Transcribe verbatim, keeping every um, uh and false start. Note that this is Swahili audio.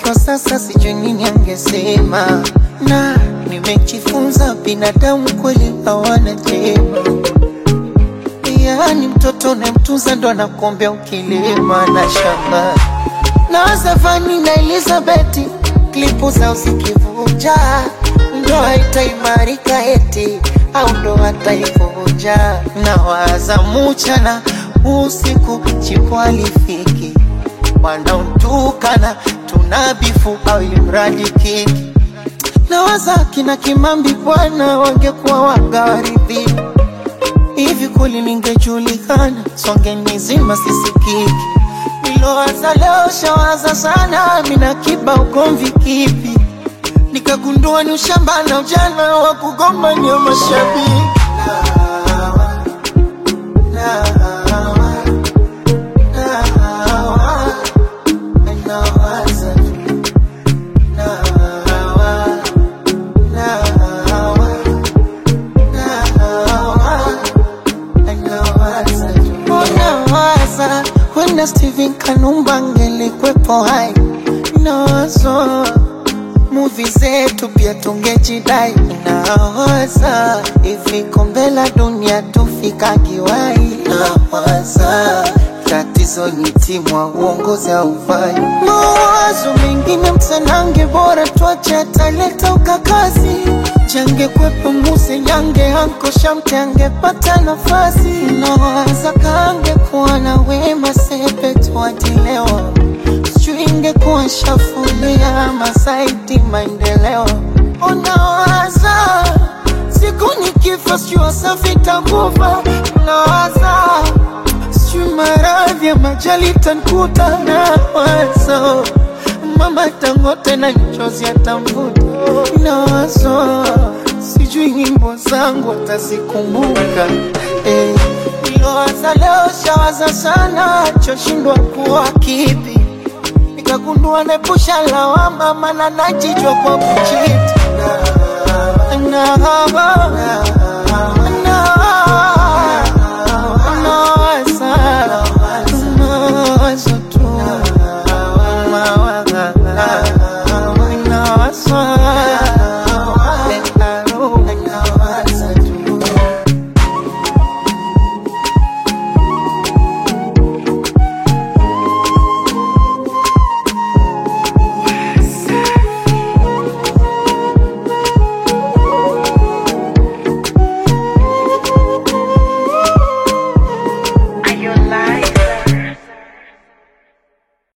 kwa sasa sijui nini angesema. Na nimejifunza binadamu kweli hawana jema. Yani mtoto unayemtunza ndo anakuombea ukilema na shamba. Na Zafani na Elizabeth klipu zao zikivuja, ndo haitaimarika eti au ndo hataivuja. Na waza mchana usiku chipo alifiki, wanaotukana tunabifu au ilimradi kiki. Na waza kina Kimambi bwana wangekuwa wagawaridhi, hivi kuli ningejulikana songe nizima sisikiki. Nilowaza leo shawaza sana mina kiba ugomvi kipi, nikagundua ni ushamba na ujana wa kugomba ni mashabiki. Na wenda Steven Kanumba angelikwepo hai, nawaza movie zetu pia tungejidai. Nawaza hivi kombe la dunia tufika kiwai. Nawaza tatizo ni timu wa uongozi haufai. Mawazo mengine msanange bora tuache taleta ukakazi. Jange kwepo muse nyange hanko shamte angepata nafasi. Nawaza kange kuwa na Wema Sepetu wadilewa, sijui kuwa shafulia masaiti maendeleo. Unawaza siku nikifa sijui Wasafi tangufa. Unawaza sijui maradhi ya majali tankuta. Nawaza Mama Dangote na nchozi atamvuta. Nawaza sijui nyimbo zangu watazikumbuka. Eh, nilowaza leo shawaza sana choshindwa kuwa kipi, nikagundua nepusha lawama maana najijua kwa kuchiti. Na na